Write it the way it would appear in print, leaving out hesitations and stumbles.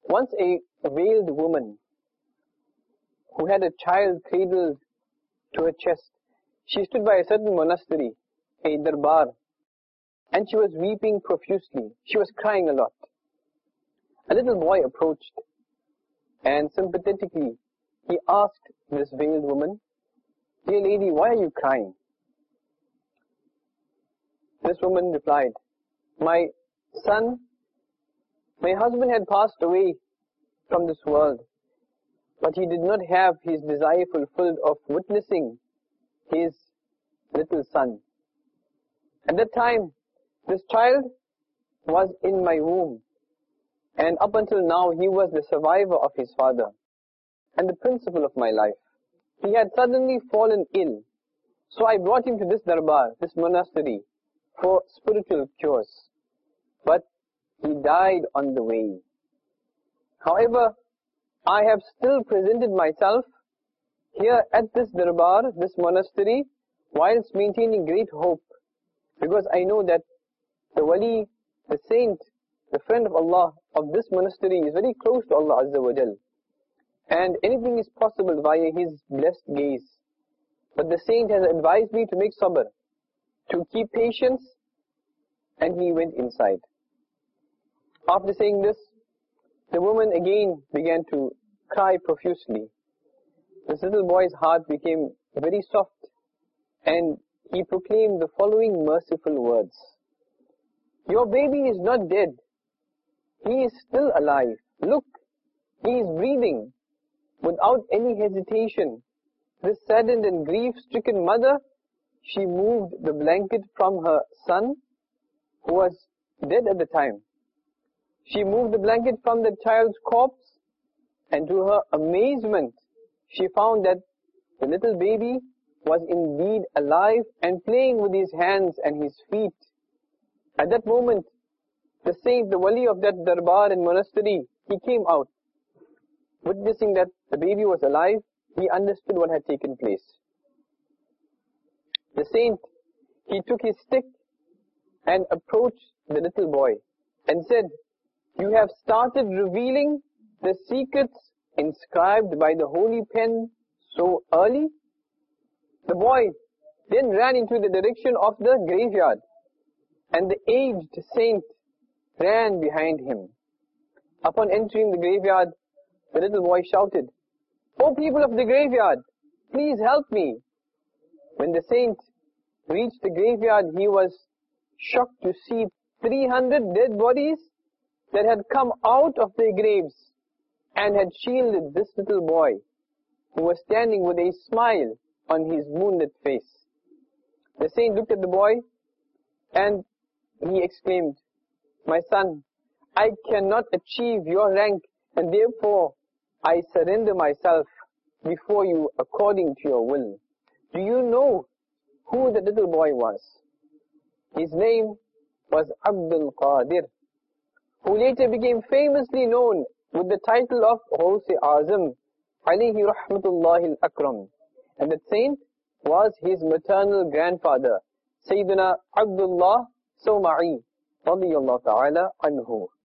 Once a veiled woman who had a child cradled to her chest, she stood by a certain monastery, a darbar, and she was weeping profusely. She was crying a lot. A little boy approached, and sympathetically he asked this veiled woman, "Dear lady, why are you crying?" This woman replied, My husband had passed away from this world, but he did not have his desire fulfilled of witnessing his little son. At that time, this child was in my womb, and up until now he was the survivor of his father and the principal of my life. He had suddenly fallen ill, so I brought him to this darbar, this monastery, for spiritual cures. But he died on the way. However, I have still presented myself here at this darbar, this monastery, whilst maintaining great hope, because I know that the wali, the saint, the friend of Allah of this monastery is very close to Allah Azza wa Jal, and anything is possible via his blessed gaze. But the saint has advised me to make sabr, to keep patience, and he went inside. After saying this, the woman again began to cry profusely. This little boy's heart became very soft, and he proclaimed the following merciful words. Your baby is not dead. He is still alive. Look, he is breathing. Without any hesitation, this saddened and grief-stricken mother, she moved the blanket from her son, who was dead at the time. She moved the blanket from the child's corpse, and to her amazement, she found that the little baby was indeed alive and playing with his hands and his feet. At that moment, the saint, the wali of that darbar and monastery, he came out. Witnessing that the baby was alive, he understood what had taken place. The saint, he took his stick and approached the little boy and said, You have started revealing the secrets inscribed by the holy pen so early? The boy then ran into the direction of the graveyard, and the aged saint ran behind him. Upon entering the graveyard, the little boy shouted, O people of the graveyard, please help me. When the saint reached the graveyard, he was shocked to see 300 dead bodies that had come out of their graves and had shielded this little boy, who was standing with a smile on his moonlit face. The saint looked at the boy and he exclaimed, My son, I cannot achieve your rank, and therefore I surrender myself before you according to your will. Do you know who the little boy was? His name was Abdul Qadir, who later became famously known with the title of Ghaus-e-Azam, alayhi rahmatullahi al-akram. And that saint was his maternal grandfather, Sayyidina Abdullah Sawma'i, radiyallahu ta'ala anhu.